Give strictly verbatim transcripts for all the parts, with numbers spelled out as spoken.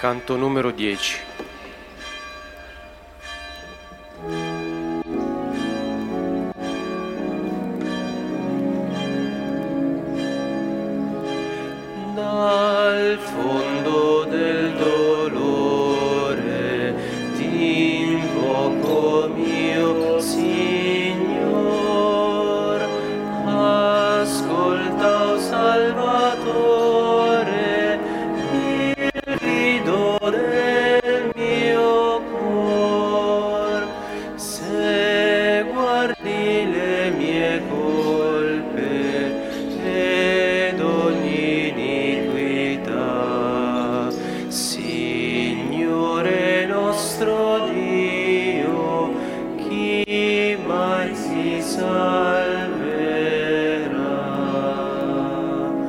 Canto numero dieci. Dal fondo del dolore ti invoco, mio Signor, ascolta, o Salvatore, il grido del mio cor. Se guardi le mie colpe ed ogni iniquità, Signore nostro Dio, chi mai si salverà?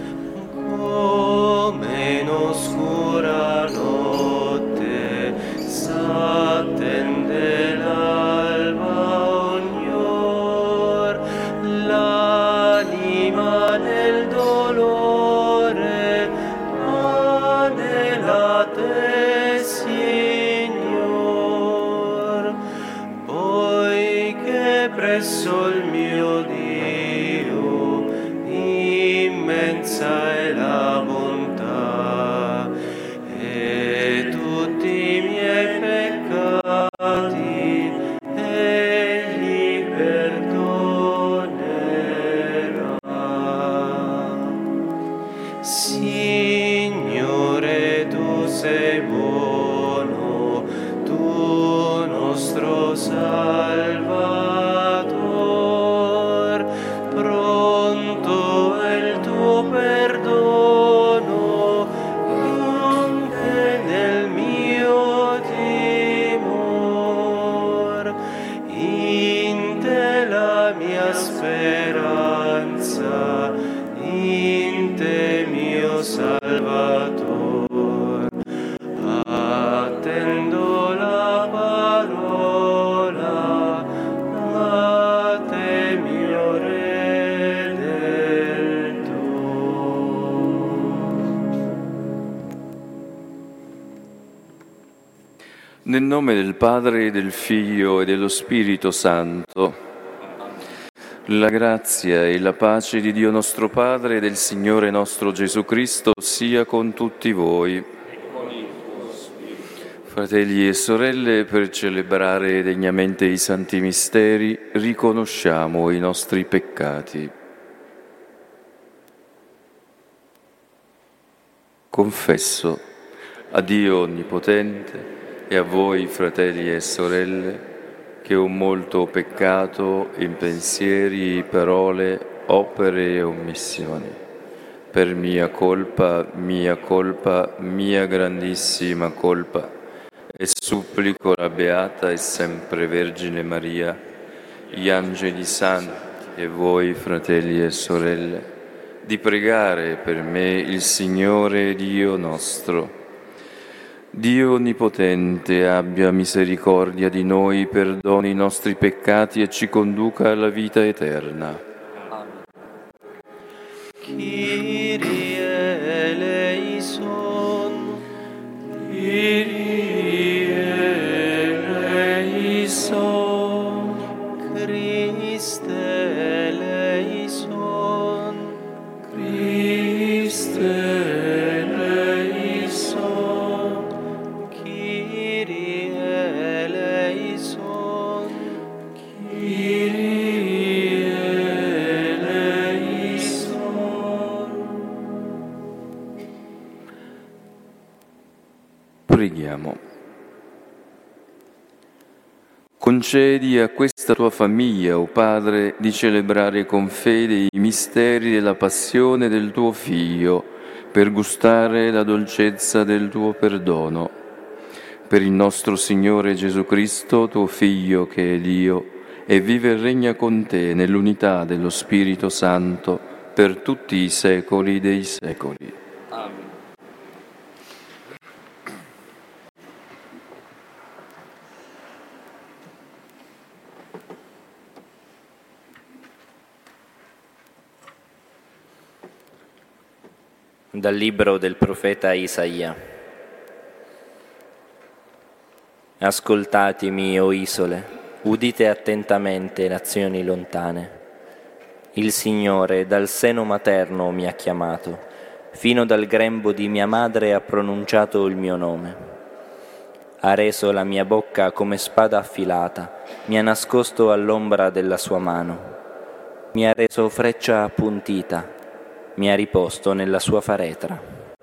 Come in oscura notte s'attende l'alba ogni or, l'anima nel dolore anela te, Signor, poiché presso il mio Dio immensa è la bontà e tutti i miei peccati egli perdonerà. Signore, tu sei buono, tu nostro Salvator, pronto è il tuo perdono anche nel mio timor. In te la mia speranza, in te mio Salvator, attendo la parola, a te mio Redentor. Nel nome del Padre, del Figlio e dello Spirito Santo, la grazia e la pace di Dio nostro Padre e del Signore nostro Gesù Cristo sia con tutti voi. Fratelli e sorelle, per celebrare degnamente i santi misteri, riconosciamo i nostri peccati. Confesso a Dio Onnipotente e a voi, fratelli e sorelle, che ho molto peccato in pensieri, parole, opere e omissioni. Per mia colpa, mia colpa, mia grandissima colpa. E supplico la Beata e sempre Vergine Maria, gli angeli santi e voi, fratelli e sorelle, di pregare per me il Signore Dio nostro. Dio Onnipotente abbia misericordia di noi, perdoni i nostri peccati e ci conduca alla vita eterna. Kyrie eleison, Kyrie eleison, Christe eleison, Christe eleison, Kyrie eleison, Kyrie eleison. Preghiamo. Concedi a questa tua famiglia, o Padre, di celebrare con fede i misteri della passione del tuo Figlio, per gustare la dolcezza del tuo perdono. Per il nostro Signore Gesù Cristo, tuo Figlio, che è Dio, e vive e regna con te nell'unità dello Spirito Santo, per tutti i secoli dei secoli. Amen. Dal libro del profeta Isaia. Ascoltatemi, o isole, udite attentamente, nazioni lontane. Il Signore dal seno materno mi ha chiamato, fino dal grembo di mia madre ha pronunciato il mio nome. Ha reso la mia bocca come spada affilata, mi ha nascosto all'ombra della sua mano. Mi ha reso freccia appuntita, mi ha riposto nella sua faretra.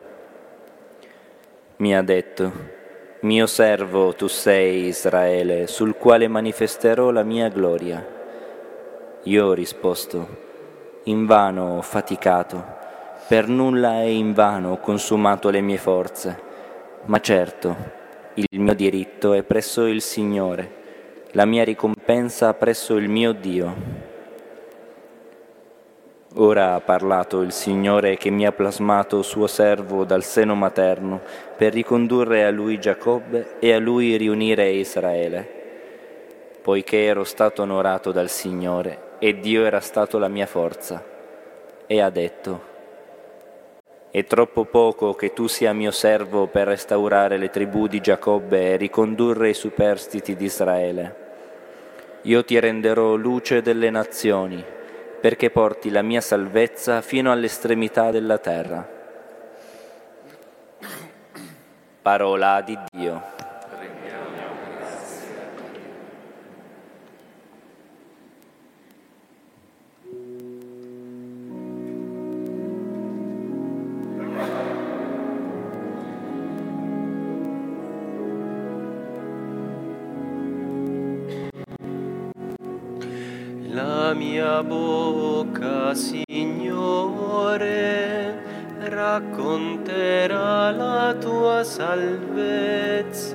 Mi ha detto: mio servo tu sei, Israele, sul quale manifesterò la mia gloria. Io ho risposto: invano ho faticato, per nulla e invano ho consumato le mie forze, ma certo il mio diritto è presso il Signore, la mia ricompensa presso il mio Dio. Ora ha parlato il Signore che mi ha plasmato suo servo dal seno materno per ricondurre a lui Giacobbe e a lui riunire Israele. Poiché ero stato onorato dal Signore e Dio era stato la mia forza, e ha detto: è troppo poco che tu sia mio servo per restaurare le tribù di Giacobbe e ricondurre i superstiti di Israele. Io ti renderò luce delle nazioni, perché porti la mia salvezza fino all'estremità della terra. Parola di Dio. La mia bocca, Signore, racconterà la tua salvezza.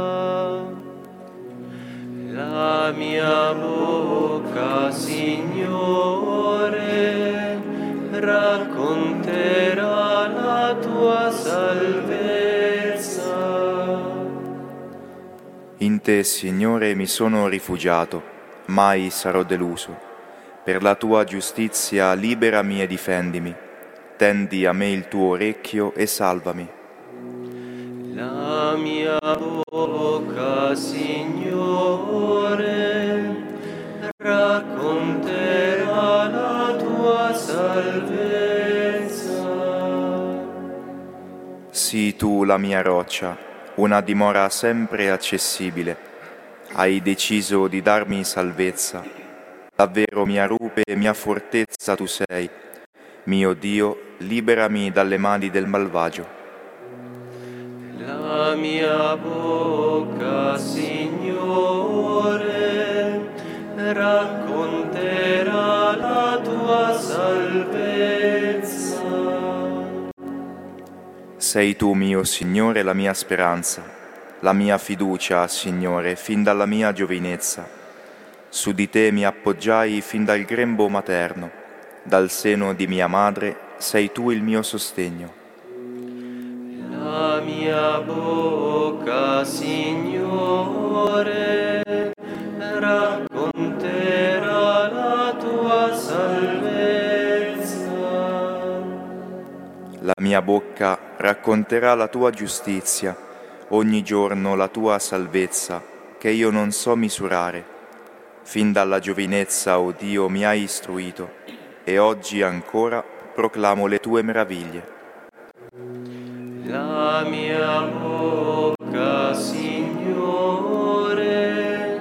La mia bocca, Signore, racconterà la tua salvezza. In te, Signore, mi sono rifugiato. Mai sarò deluso. Per la tua giustizia liberami e difendimi. Tendi a me il tuo orecchio e salvami. La mia bocca, Signore, racconterà la tua salvezza. Sii tu la mia roccia, una dimora sempre accessibile. Hai deciso di darmi salvezza. Davvero mia rupe e mia fortezza tu sei. Mio Dio, liberami dalle mani del malvagio. La mia bocca, Signore, racconterà la tua salvezza. Sei tu, mio Signore, la mia speranza. La mia fiducia, Signore, fin dalla mia giovinezza. Su di te mi appoggiai fin dal grembo materno, dal seno di mia madre sei tu il mio sostegno. La mia bocca, Signore, racconterà la tua salvezza. La mia bocca racconterà la tua giustizia, ogni giorno la tua salvezza, che io non so misurare. Fin dalla giovinezza, o Dio, mi hai istruito, e oggi ancora proclamo le tue meraviglie. La mia bocca, Signore,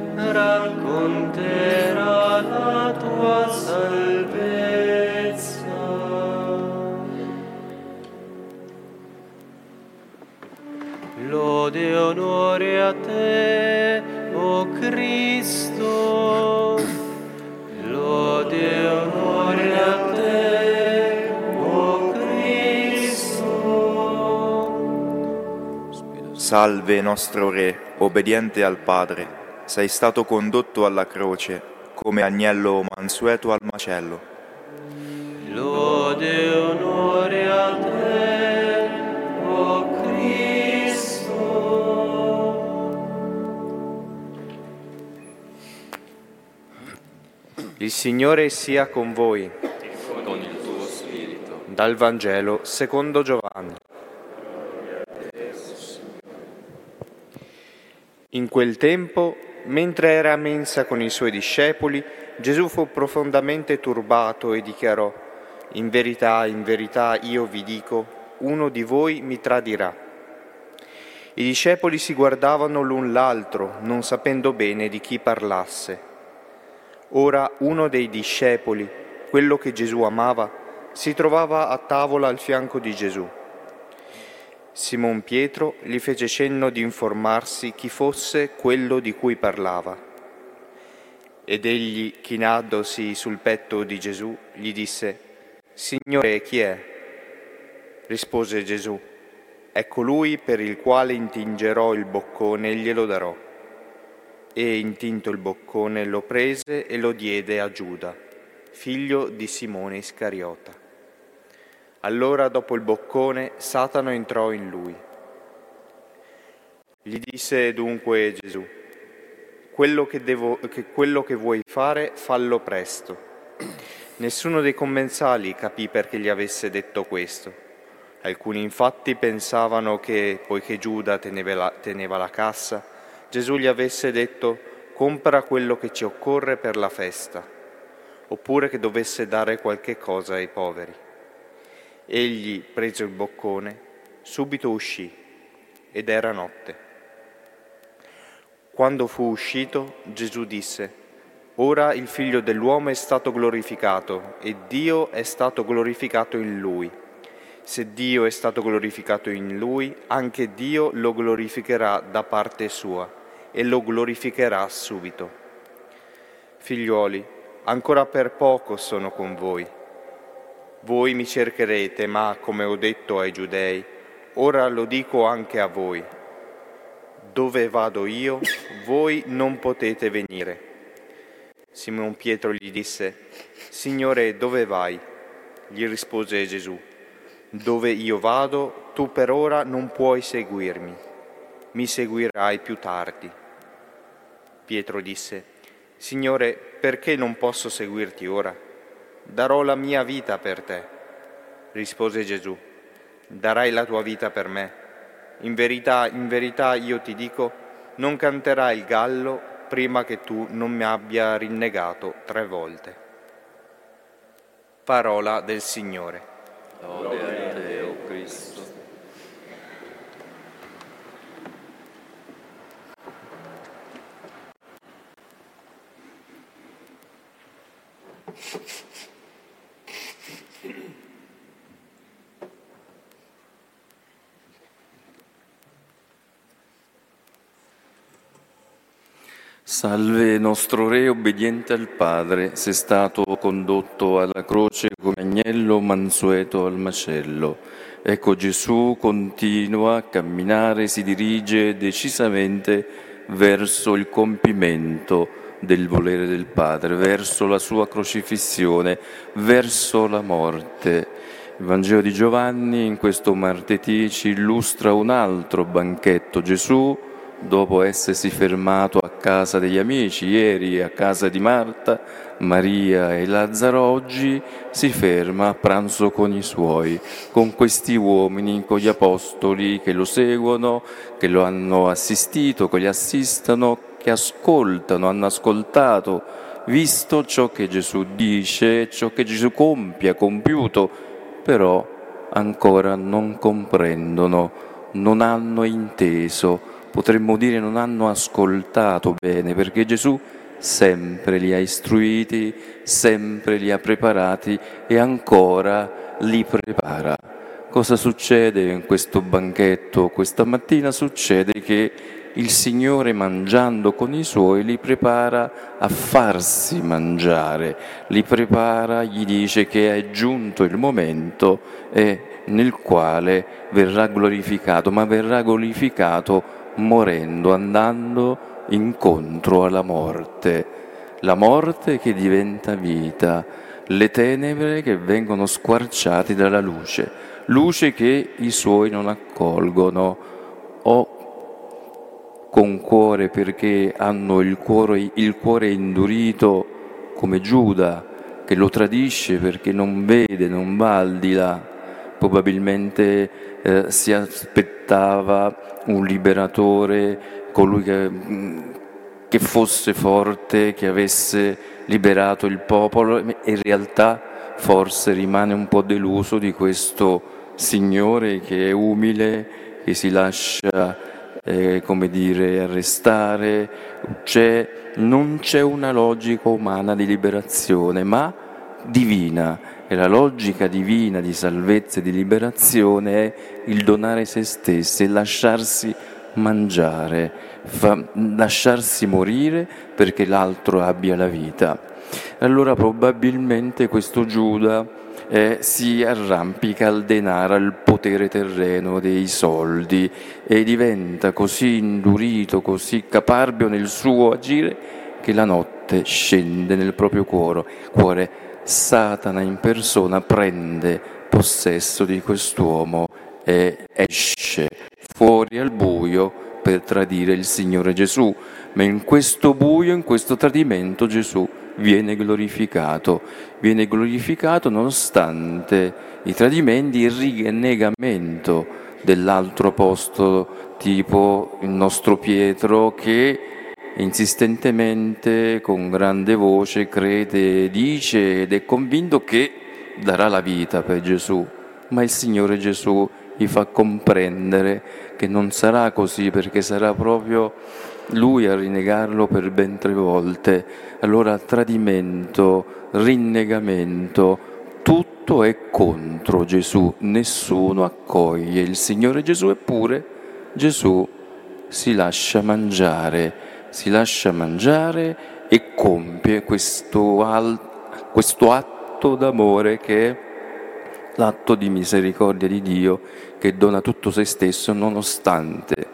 racconterà la tua salvezza. Lode e onore a te, o Cristo. Lode e onore a te, o Cristo. Salve nostro Re, obbediente al Padre, sei stato condotto alla croce come agnello mansueto al macello. Lode e onore a te, o Cristo. Il Signore sia con voi. Con il tuo spirito. Dal Vangelo secondo Giovanni. In quel tempo, mentre era a mensa con i suoi discepoli, Gesù fu profondamente turbato e dichiarò: «In verità, in verità io vi dico, uno di voi mi tradirà». I discepoli si guardavano l'un l'altro, non sapendo bene di chi parlasse. Ora uno dei discepoli, quello che Gesù amava, si trovava a tavola al fianco di Gesù. Simon Pietro gli fece cenno di informarsi chi fosse quello di cui parlava. Ed egli, chinatosi sul petto di Gesù, gli disse: «Signore, chi è?» Rispose Gesù: «È colui per il quale intingerò il boccone e glielo darò». E intinto il boccone lo prese e lo diede a Giuda, figlio di Simone Iscariota. Allora, dopo il boccone, Satana entrò in lui. Gli disse dunque Gesù: quello che, devo, che quello che vuoi fare, fallo presto. Nessuno dei commensali capì perché gli avesse detto questo. Alcuni infatti pensavano che, poiché Giuda teneva la, teneva la cassa, Gesù gli avesse detto: compra quello che ci occorre per la festa, oppure che dovesse dare qualche cosa ai poveri. Egli, preso il boccone, subito uscì, ed era notte. Quando fu uscito, Gesù disse: «Ora il Figlio dell'uomo è stato glorificato, e Dio è stato glorificato in Lui. Se Dio è stato glorificato in Lui, anche Dio lo glorificherà da parte sua, e lo glorificherà subito. Figliuoli, ancora per poco sono con voi. Voi mi cercherete, ma, come ho detto ai Giudei, ora lo dico anche a voi: dove vado io, voi non potete venire». Simon Pietro gli disse: «Signore, dove vai?» Gli rispose Gesù: «Dove io vado, tu per ora non puoi seguirmi. Mi seguirai più tardi». Pietro disse: «Signore, perché non posso seguirti ora? Darò la mia vita per te». Rispose Gesù: «Darai la tua vita per me. In verità, in verità io ti dico, non canterà il gallo prima che tu non mi abbia rinnegato tre volte». Parola del Signore. Lode a te, o Cristo. Salve nostro Re, obbediente al Padre, sei stato condotto alla croce come agnello mansueto al macello. Ecco Gesù continua a camminare, si dirige decisamente verso il compimento del volere del Padre, verso la sua crocifissione, verso la morte. Il Vangelo di Giovanni in questo martedì ci illustra un altro banchetto. Gesù, dopo essersi fermato a casa degli amici, ieri a casa di Marta, Maria e Lazzaro, oggi si ferma a pranzo con i suoi, con questi uomini, con gli apostoli che lo seguono, che lo hanno assistito, che gli assistono, che ascoltano, hanno ascoltato, visto ciò che Gesù dice, ciò che Gesù compie, ha compiuto, però ancora non comprendono, non hanno inteso. Potremmo dire non hanno ascoltato bene, perché Gesù sempre li ha istruiti, sempre li ha preparati e ancora li prepara. Cosa succede in questo banchetto? Questa mattina succede che il Signore, mangiando con i Suoi, li prepara a farsi mangiare, li prepara, gli dice che è giunto il momento e nel quale verrà glorificato, ma verrà glorificato morendo, andando incontro alla morte, la morte che diventa vita, le tenebre che vengono squarciate dalla luce, luce che i Suoi non accolgono, o con cuore perché hanno il cuore, il cuore indurito come Giuda, che lo tradisce perché non vede, non va al di là, probabilmente eh, si aspettava aspettava un liberatore, colui che, che fosse forte, che avesse liberato il popolo, e in realtà forse rimane un po' deluso di questo Signore che è umile, che si lascia, eh, come dire, arrestare. C'è, non c'è una logica umana di liberazione, ma divina. E la logica divina di salvezza e di liberazione è il donare se stessi e lasciarsi mangiare, fa, lasciarsi morire perché l'altro abbia la vita. Allora probabilmente questo Giuda eh, si arrampica al denaro, al potere terreno dei soldi e diventa così indurito, così caparbio nel suo agire che la notte scende nel proprio cuore. cuore. Satana in persona prende possesso di quest'uomo e esce fuori al buio per tradire il Signore Gesù. Ma in questo buio, in questo tradimento, Gesù viene glorificato. Viene glorificato nonostante i tradimenti e il rinnegamento dell'altro apostolo, tipo il nostro Pietro, che insistentemente, con grande voce, crede, dice ed è convinto che darà la vita per Gesù. Ma il Signore Gesù gli fa comprendere che non sarà così, perché sarà proprio Lui a rinnegarlo per ben tre volte. Allora tradimento, rinnegamento, tutto è contro Gesù, nessuno accoglie il Signore Gesù, eppure Gesù si lascia mangiare, si lascia mangiare e compie questo, al, questo atto d'amore che è l'atto di misericordia di Dio, che dona tutto se stesso nonostante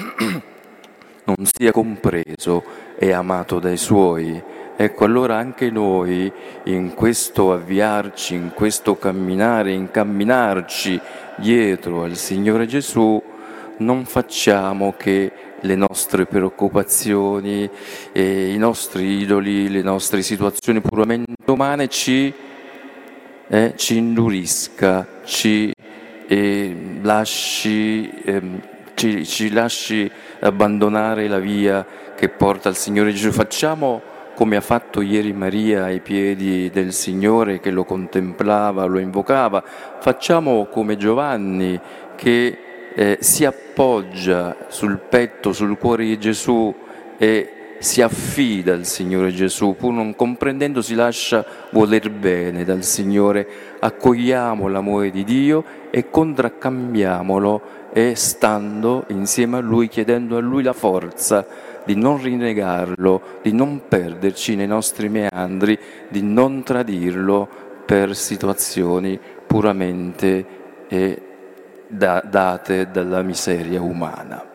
non sia compreso e amato dai Suoi. Ecco, allora anche noi in questo avviarci, in questo camminare, incamminarci dietro al Signore Gesù, non facciamo che le nostre preoccupazioni, eh, i nostri idoli, le nostre situazioni puramente umane ci, eh, ci indurisca, ci eh, lasci, eh, ci, ci lasci abbandonare la via che porta al Signore Gesù. Facciamo come ha fatto ieri Maria ai piedi del Signore, che lo contemplava, lo invocava. Facciamo come Giovanni, che eh, si appoggia sul petto, sul cuore di Gesù e si affida al Signore Gesù, pur non comprendendo si lascia voler bene dal Signore. Accogliamo l'amore di Dio e contraccambiamolo, e stando insieme a Lui, chiedendo a Lui la forza di non rinnegarlo, di non perderci nei nostri meandri, di non tradirlo per situazioni puramente eh, da, date dalla miseria umana.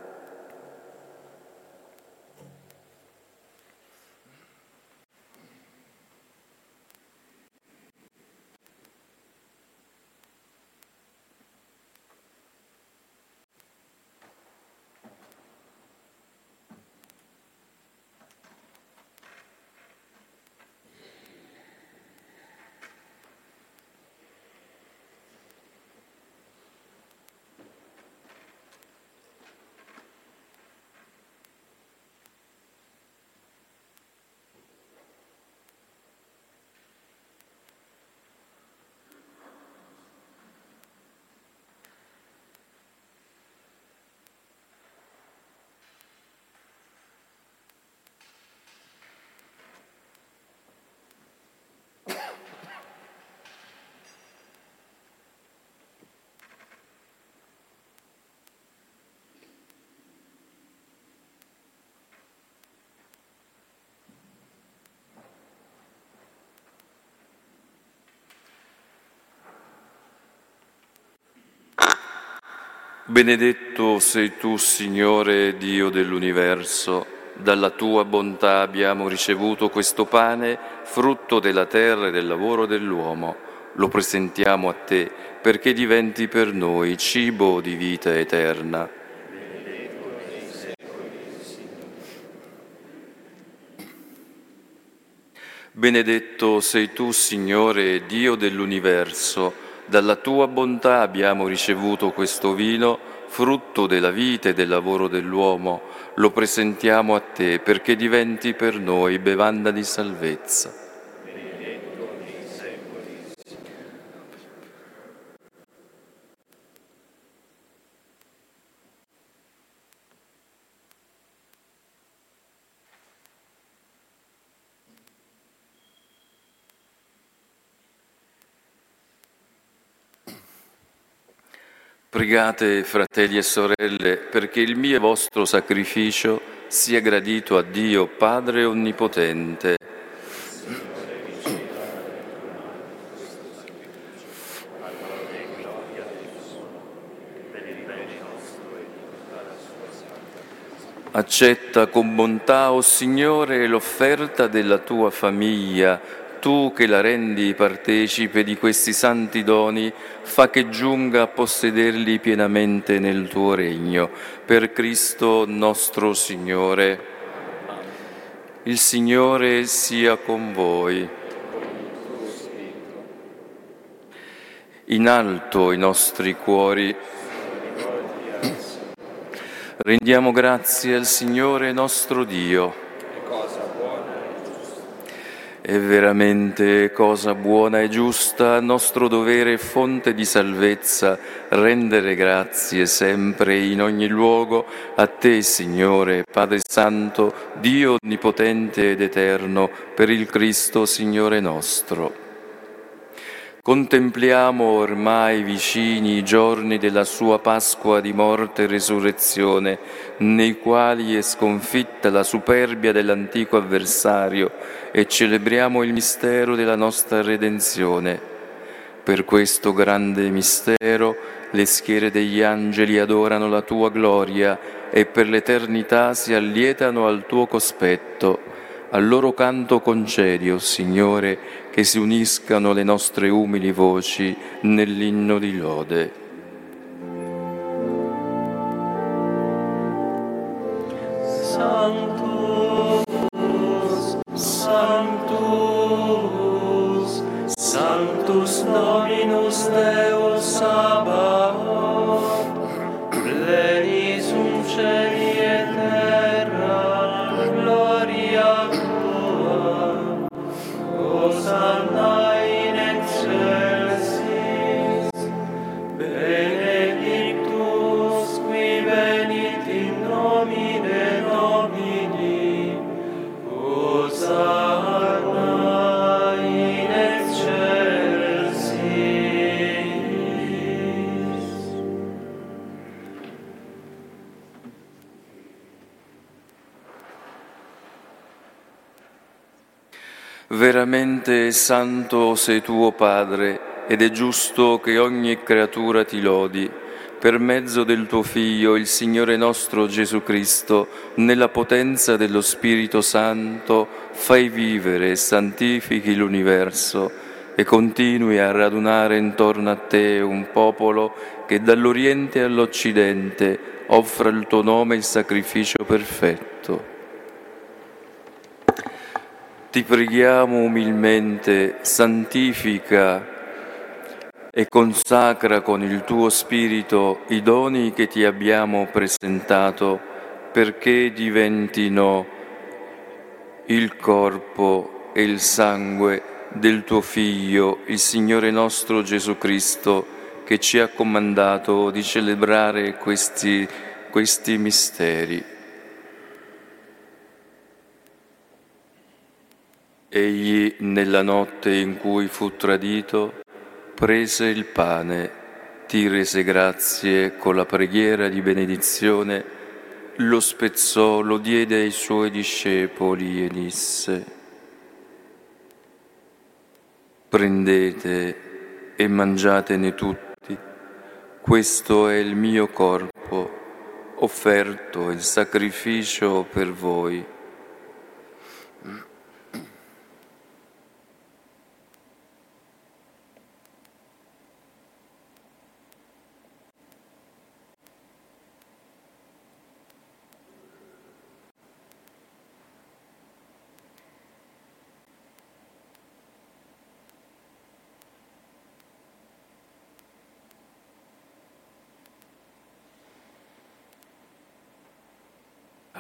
Benedetto sei tu, Signore Dio dell'universo. Dalla tua bontà abbiamo ricevuto questo pane, frutto della terra e del lavoro dell'uomo. Lo presentiamo a te perché diventi per noi cibo di vita eterna. Benedetto sei tu, Signore Dio dell'universo. Dalla tua bontà abbiamo ricevuto questo vino, frutto della vita e del lavoro dell'uomo, lo presentiamo a te perché diventi per noi bevanda di salvezza. Pregate, fratelli e sorelle, perché il mio e vostro sacrificio sia gradito a Dio Padre Onnipotente. Accetta con bontà, o Signore, l'offerta della tua famiglia. Tu che la rendi partecipe di questi santi doni, fa che giunga a possederli pienamente nel tuo regno. Per Cristo nostro Signore. Il Signore sia con voi. In alto i nostri cuori. Rendiamo grazie al Signore nostro Dio. È veramente cosa buona e giusta, nostro dovere e fonte di salvezza, rendere grazie sempre in ogni luogo a Te, Signore, Padre Santo, Dio Onnipotente ed Eterno, per il Cristo, Signore nostro. Contempliamo ormai vicini i giorni della sua Pasqua di morte e resurrezione, nei quali è sconfitta la superbia dell'antico avversario, e celebriamo il mistero della nostra redenzione. Per questo grande mistero le schiere degli angeli adorano la tua gloria e per l'eternità si allietano al tuo cospetto. Al loro canto concedi, o Signore, che si uniscano le nostre umili voci nell'inno di lode. Sanctus, Sanctus, Sanctus Dominus Deus Sabaoth, plenis cum cieli et terra, gloria tua, Hosanna in excelsis, benedictus qui venit in nomine Domini, Hosanna in excelsis. Veramente santo sei tu, Padre, ed è giusto che ogni creatura ti lodi, per mezzo del tuo Figlio, il Signore nostro Gesù Cristo, nella potenza dello Spirito Santo, fai vivere e santifichi l'universo e continui a radunare intorno a te un popolo che dall'Oriente all'Occidente offra il tuo nome il sacrificio perfetto. Ti preghiamo umilmente, santifica e consacra con il tuo Spirito i doni che ti abbiamo presentato, perché diventino il corpo e il sangue del tuo Figlio, il Signore nostro Gesù Cristo, che ci ha comandato di celebrare questi, questi misteri. Egli, nella notte in cui fu tradito, prese il pane, ti rese grazie con la preghiera di benedizione, lo spezzò, lo diede ai suoi discepoli e disse: prendete e mangiatene tutti, questo è il mio corpo, offerto in sacrificio per voi.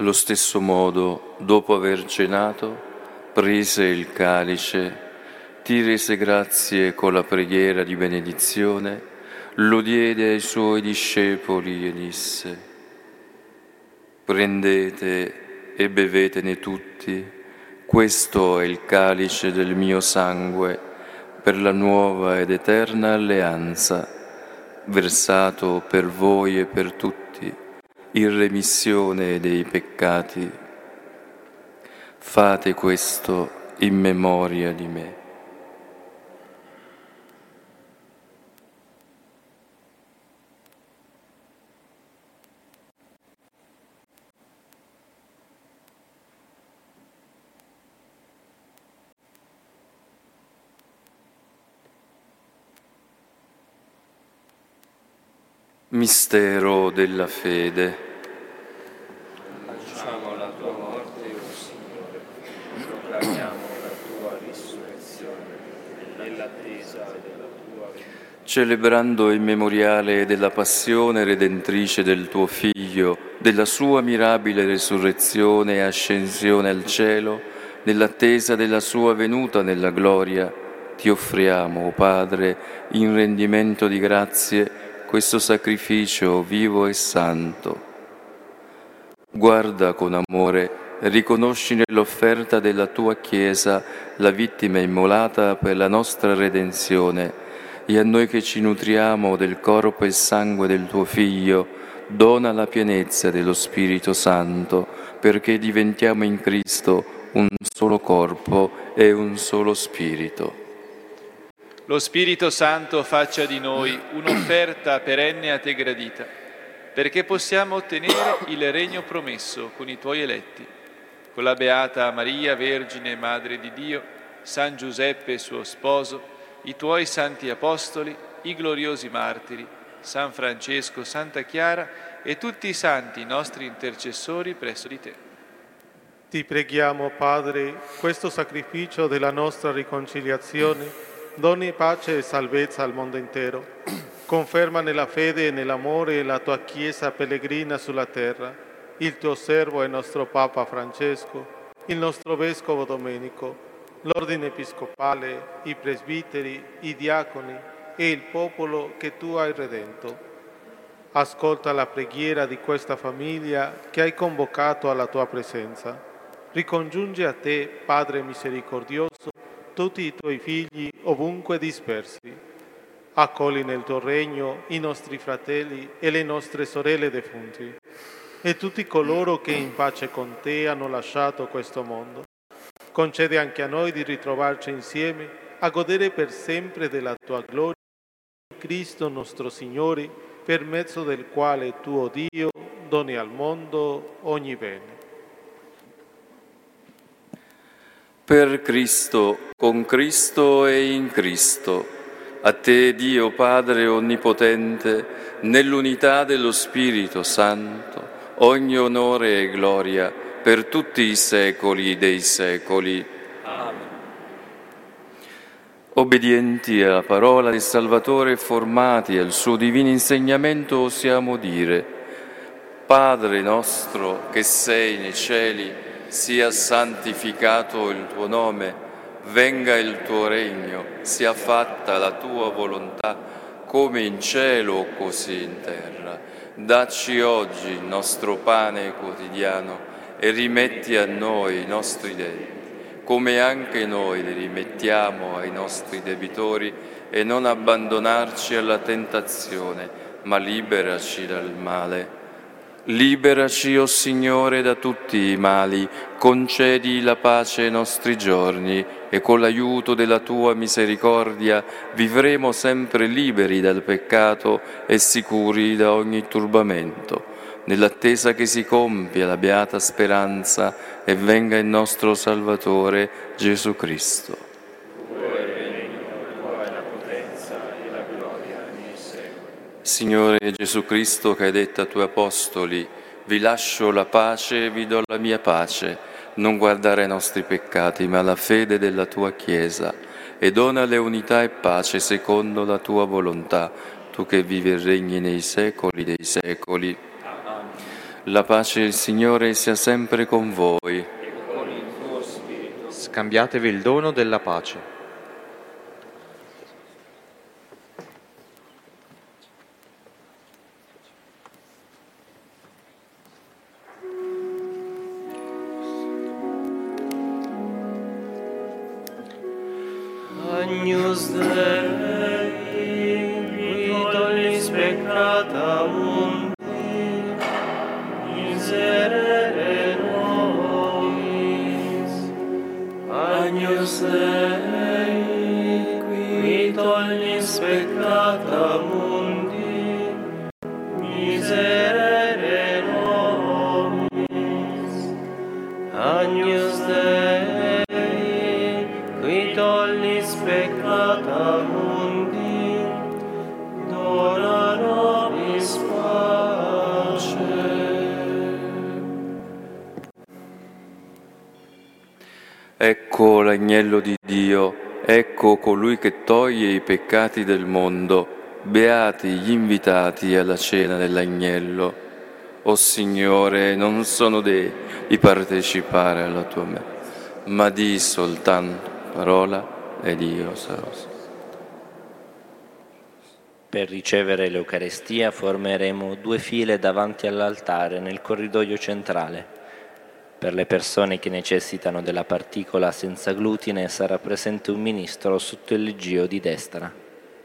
Allo stesso modo, dopo aver cenato, prese il calice, ti rese grazie con la preghiera di benedizione, lo diede ai suoi discepoli e disse: prendete e bevetene tutti, questo è il calice del mio sangue per la nuova ed eterna alleanza, versato per voi e per tutti, in remissione dei peccati. Fate questo in memoria di me. Mistero della fede. Facciamo la tua morte, o Signore, proclamiamo la tua risurrezione nell'attesa della tua venuta. Celebrando il memoriale della passione redentrice del tuo Figlio, della sua mirabile resurrezione e ascensione al cielo, nell'attesa della sua venuta nella gloria, ti offriamo, o Padre, in rendimento di grazie, questo sacrificio vivo e santo. Guarda con amore, riconosci nell'offerta della tua Chiesa la vittima immolata per la nostra redenzione, e a noi che ci nutriamo del corpo e sangue del tuo Figlio, dona la pienezza dello Spirito Santo, perché diventiamo in Cristo un solo corpo e un solo Spirito. Lo Spirito Santo faccia di noi un'offerta perenne a te gradita, perché possiamo ottenere il regno promesso con i tuoi eletti, con la Beata Maria, Vergine Madre di Dio, San Giuseppe suo sposo, i tuoi santi apostoli, i gloriosi martiri, San Francesco, Santa Chiara e tutti i santi nostri intercessori presso di te. Ti preghiamo, Padre, questo sacrificio della nostra riconciliazione doni pace e salvezza al mondo intero. Conferma nella fede e nell'amore la tua Chiesa pellegrina sulla terra, il tuo servo e nostro Papa Francesco, il nostro Vescovo Domenico, l'Ordine Episcopale, i presbiteri, i diaconi e il popolo che tu hai redento. Ascolta la preghiera di questa famiglia che hai convocato alla tua presenza. Ricongiungi a te, Padre misericordioso, tutti i tuoi figli ovunque dispersi. Accogli nel tuo regno i nostri fratelli e le nostre sorelle defunti e tutti coloro che in pace con te hanno lasciato questo mondo. Concede anche a noi di ritrovarci insieme a godere per sempre della tua gloria in Cristo nostro Signore, per mezzo del quale tuo Dio doni al mondo ogni bene. Per Cristo, con Cristo e in Cristo, a te Dio Padre Onnipotente, nell'unità dello Spirito Santo, ogni onore e gloria per tutti i secoli dei secoli. Amen. Obbedienti alla parola del Salvatore, formati al suo divino insegnamento, osiamo dire: Padre nostro che sei nei cieli, sia santificato il tuo nome, venga il tuo regno, sia fatta la tua volontà, come in cielo così in terra. Dacci oggi il nostro pane quotidiano e rimetti a noi i nostri debiti, come anche noi li rimettiamo ai nostri debitori, e non abbandonarci alla tentazione, ma liberaci dal male. Liberaci, o Signore, da tutti i mali, concedi la pace ai nostri giorni e con l'aiuto della Tua misericordia vivremo sempre liberi dal peccato e sicuri da ogni turbamento, nell'attesa che si compia la beata speranza e venga il nostro Salvatore Gesù Cristo. Signore Gesù Cristo, che hai detto ai tuoi apostoli: vi lascio la pace e vi do la mia pace, non guardare ai nostri peccati, ma alla fede della tua Chiesa, e donale unità e pace secondo la tua volontà, tu che vivi e regni nei secoli dei secoli. La pace del Signore sia sempre con voi. Scambiatevi il dono della pace. Agnus Dei, qui tollis peccata mundi, miserere nobis. Agnus Dei, qui tollis peccata mundi, miserere nobis. Agnus Dei, qui tollis peccata mundi, dona nobis pace. Ecco l'agnello di Dio, ecco colui che toglie i peccati del mondo. Beati gli invitati alla cena dell'agnello. O Signore, non sono degno di partecipare alla tua messa, ma di soltanto parola ed io sarò. Per ricevere l'Eucarestia formeremo due file davanti all'altare nel corridoio centrale. Per le persone che necessitano della particola senza glutine sarà presente un ministro sotto il leggio di destra.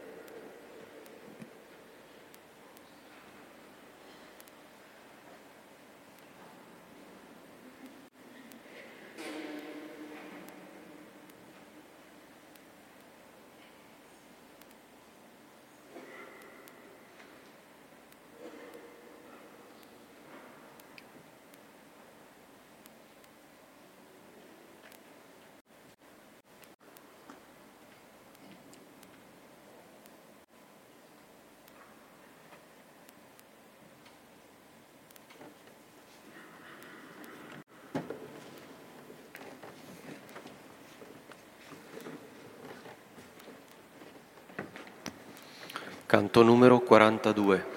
Canto numero quarantadue.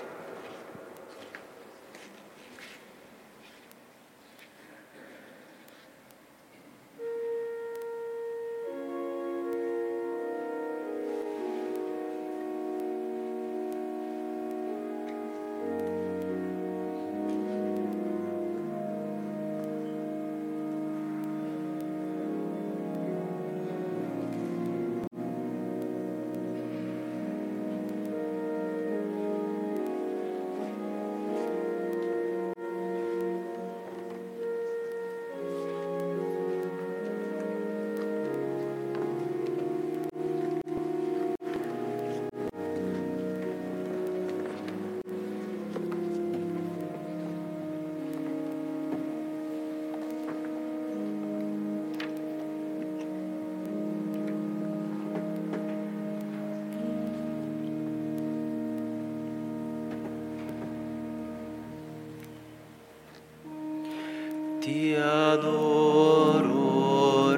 Ti adoro,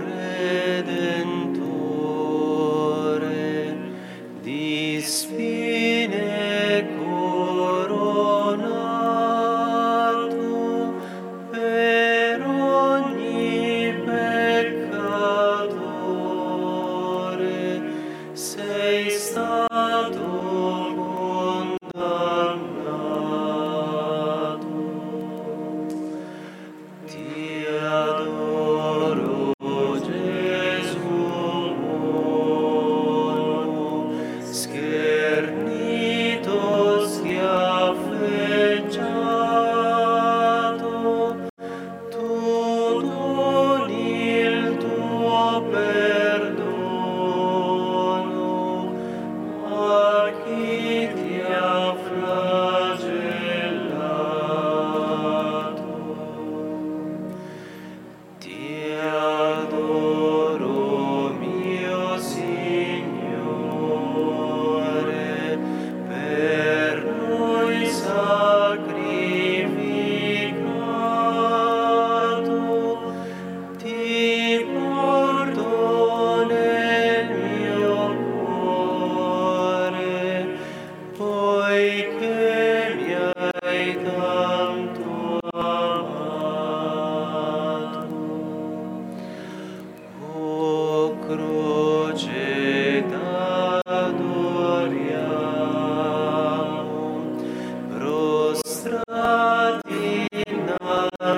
Redentore, di spine coronato per ogni peccatore, sei stato condannato. Ti adoro,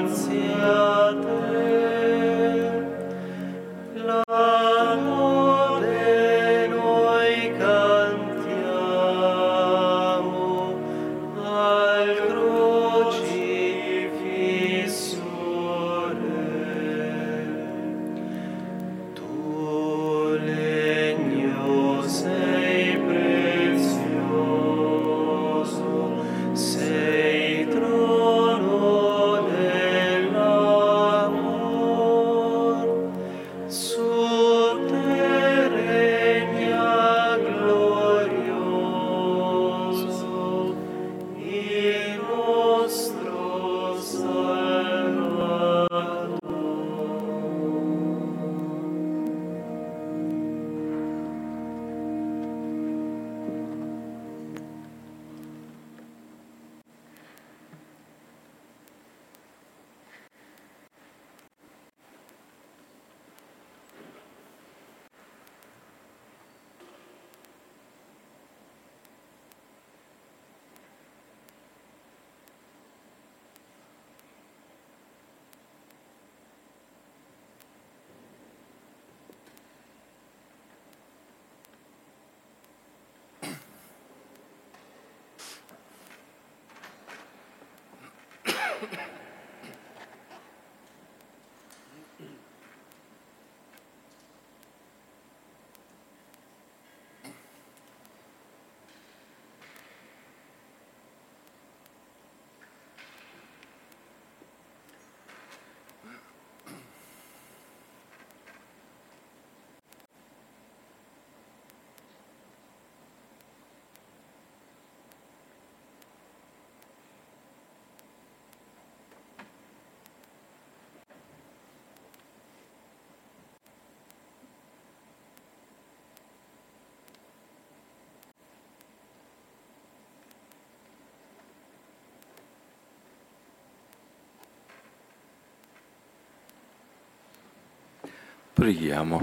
Preghiamo.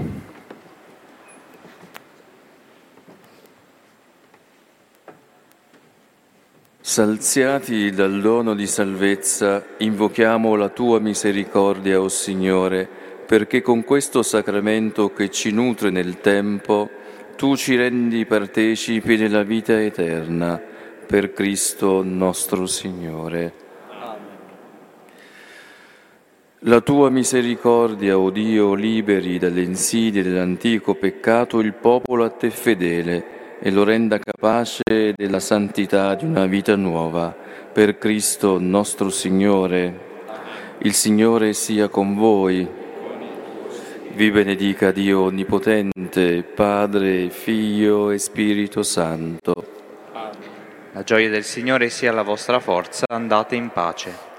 Saziati dal dono di salvezza, invochiamo la Tua misericordia, o Signore, perché con questo sacramento che ci nutre nel tempo, Tu ci rendi partecipi della vita eterna, per Cristo nostro Signore. La Tua misericordia, o Dio, liberi dalle insidie dell'antico peccato il popolo a Te fedele e lo renda capace della santità di una vita nuova, per Cristo nostro Signore. Il Signore sia con voi. Vi benedica Dio Onnipotente, Padre, Figlio e Spirito Santo. La gioia del Signore sia la vostra forza, andate in pace.